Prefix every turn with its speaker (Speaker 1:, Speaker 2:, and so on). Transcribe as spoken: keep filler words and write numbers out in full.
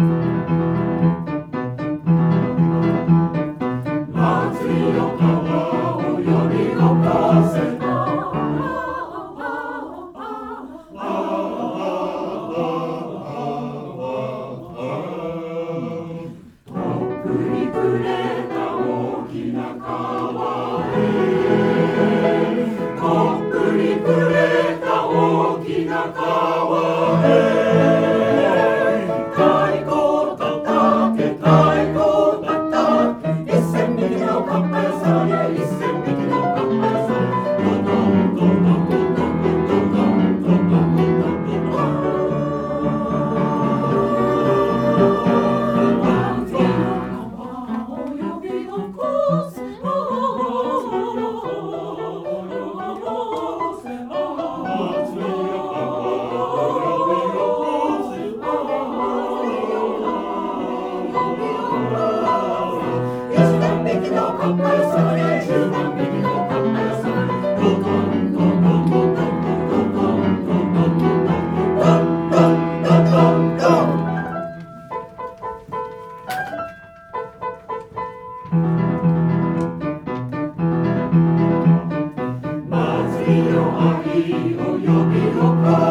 Speaker 1: 祭りの川を呼び起こせとっぷりくれた大きな川へとっぷりくれた大きな川へ太鼓叩け太鼓叩け一千匹のカッパよさげ一千匹のカッパよさげドドンドドンドドンドドンドドンドドンドドン祭りの秋を呼び起こ